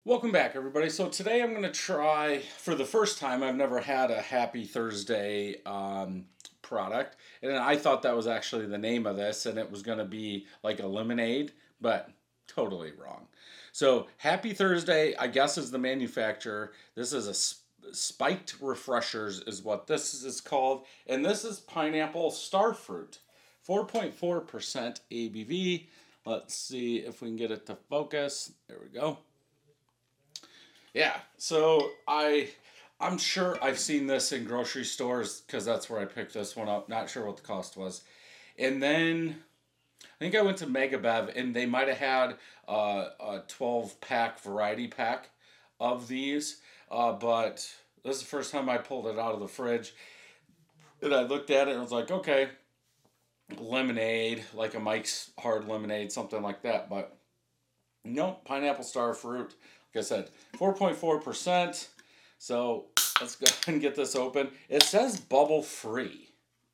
Welcome back, everybody. So today I'm going to try, for the first time, I've never had a Happy Thursday product. And I thought that was actually the name of this, and it was going to be like a lemonade, but totally wrong. So Happy Thursday, I guess, is the manufacturer. This is a Spiked Refreshers is what this is called. And this is pineapple starfruit. 4.4% ABV. Let's see if we can get it to focus. There we go. Yeah, so I'm sure I've seen this in grocery stores because that's where I picked this one up. Not sure what the cost was, and then I think I went to Megabev and they might have had a 12 pack variety pack of these, but this is the first time I pulled it out of the fridge and I looked at it and I was like, okay, lemonade, like a Mike's Hard Lemonade, something like that, but nope, pineapple star fruit. Like I said, 4.4%. So let's go ahead and get this open. It says bubble free.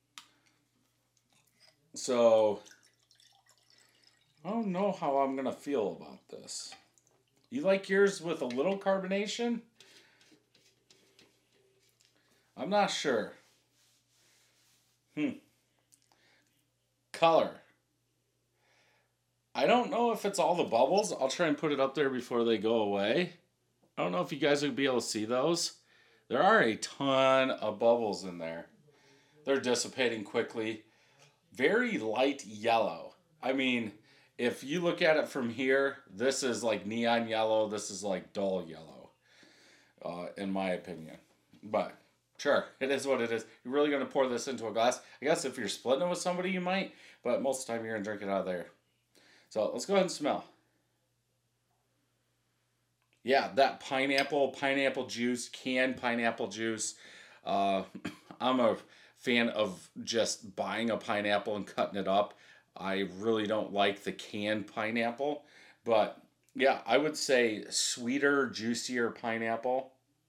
So I don't know how I'm going to feel about this. You like yours with a little carbonation? I'm not sure. Color. I don't know if it's all the bubbles. I'll try and put it up there before they go away. I don't know if you guys will be able to see those. There are a ton of bubbles in there. They're dissipating quickly. Very light yellow. I mean, if you look at it from here, this is like neon yellow. This is like dull yellow, in my opinion. But sure, it is what it is. You're really going to pour this into a glass? I guess if you're splitting it with somebody, you might. But most of the time, you're going to drink it out of there. So let's go ahead and smell. Yeah, that pineapple juice, canned pineapple juice. Uh, I'm a fan of just buying a pineapple and cutting it up. I really don't like the canned pineapple. But yeah, I would say sweeter, juicier pineapple.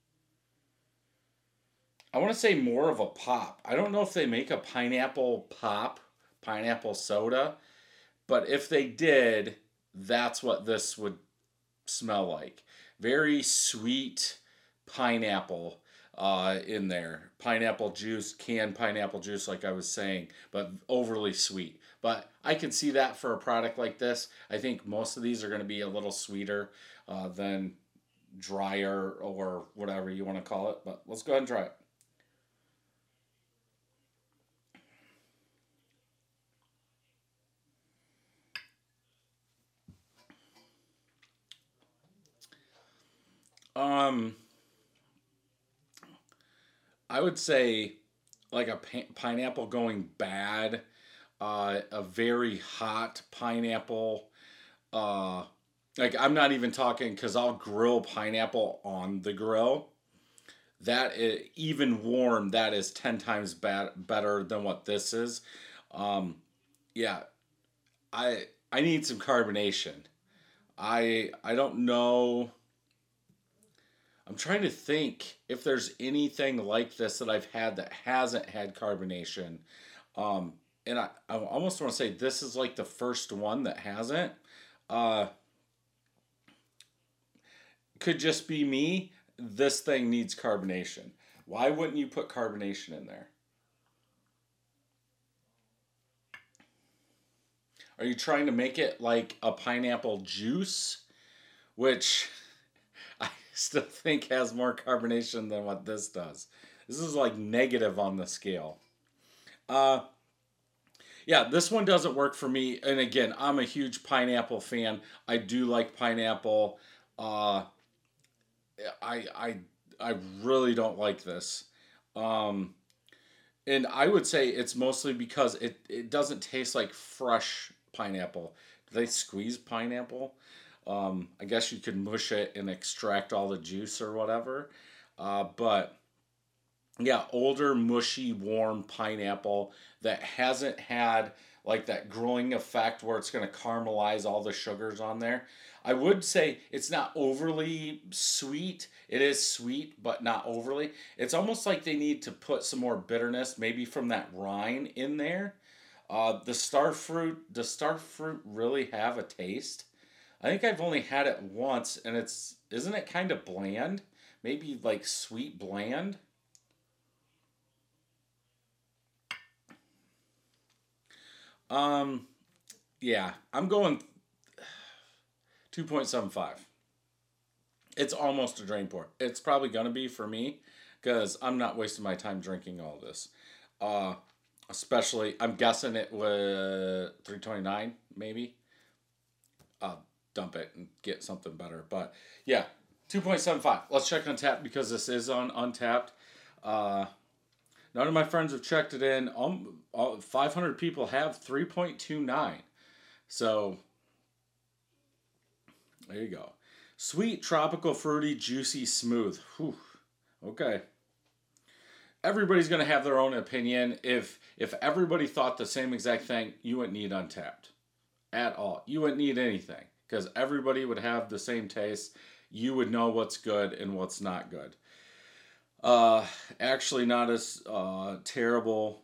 I want to say more of a pop. I don't know if they make a pineapple pop, pineapple soda. But if they did, that's what this would smell like. Very sweet pineapple in there. Pineapple juice, canned pineapple juice, like I was saying, but overly sweet. But I can see that for a product like this. I think most of these are going to be a little sweeter than drier or whatever you want to call it. But let's go ahead and try it. Um, I would say like a pineapple going bad, a very hot pineapple. Uh, like I'm not even talking because I'll grill pineapple on the grill. Even warm, that is 10 times better than what this is. Um, yeah, I need some carbonation. I don't know. I'm trying to think if there's anything like this that I've had that hasn't had carbonation. Um, and I almost want to say this is like the first one that hasn't. Uh, could just be me. This thing needs carbonation. Why wouldn't you put carbonation in there? Are you trying to make it like a pineapple juice, which I still think has more carbonation than what this does? This is like negative on the scale. Uh, yeah, this one doesn't work for me. And again, I'm a huge pineapple fan. I do like pineapple. Uh, I I I really don't like this. Um, and I would say it's mostly because it doesn't taste like fresh pineapple. Do they squeeze pineapple? I guess you could mush it and extract all the juice or whatever. But yeah, older, mushy, warm pineapple that hasn't had like that growing effect where it's going to caramelize all the sugars on there. I would say it's not overly sweet. It is sweet, but not overly. It's almost like they need to put some more bitterness, maybe from that rind in there. The star fruit really have a taste. I think I've only had it once, and it's isn't it kind of bland? Maybe like sweet bland? Um, yeah, I'm going 2.75. It's almost a drain pour. It's probably going to be for me because I'm not wasting my time drinking all this. Uh, Especially, I'm guessing it was 329 maybe. I'll dump it and get something better. But yeah, 2.75. Let's check Untappd because this is on Untappd. Uh, None of my friends have checked it in. 500 people have 3.29. So there you go. Sweet, tropical, fruity, juicy, smooth. Whew. Okay. Everybody's going to have their own opinion. If everybody thought the same exact thing, you wouldn't need Untappd at all. You wouldn't need anything because everybody would have the same taste. You would know what's good and what's not good. Actually not as terrible.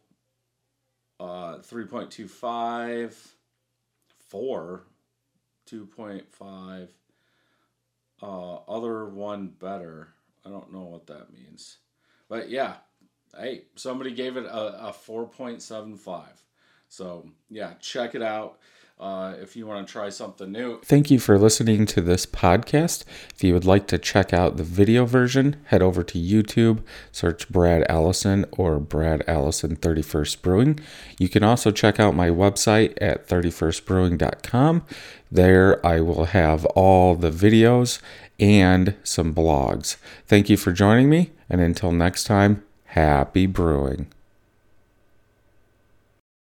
3.25, 4, 2.5. Other one better. I don't know what that means. But yeah, hey, somebody gave it a 4.75. So yeah, check it out. If you want to try something new. Thank you for listening to this podcast. If you would like to check out the video version, head over to YouTube, search Brad Allison or Brad Allison 31st Brewing. You can also check out my website at 31stbrewing.com. There I will have all the videos and some blogs. Thank you for joining me, and until next time, happy brewing.